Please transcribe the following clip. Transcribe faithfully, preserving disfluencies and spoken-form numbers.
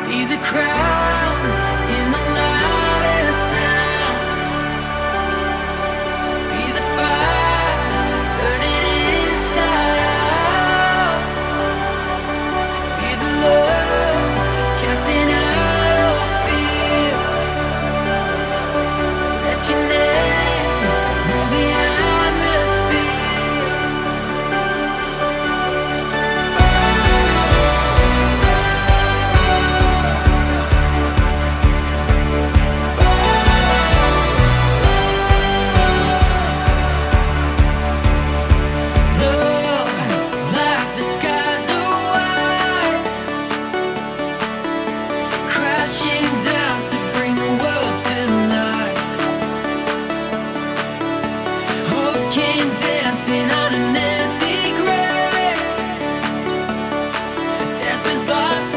Be the crowd in the loudest sound. Be the fire burning inside out. Be the love casting out all fear. Let your name move the atmosphere. Love like the skies are wide, crashing down to bring the world to life. Hope came dancing on an empty grave. Death is lost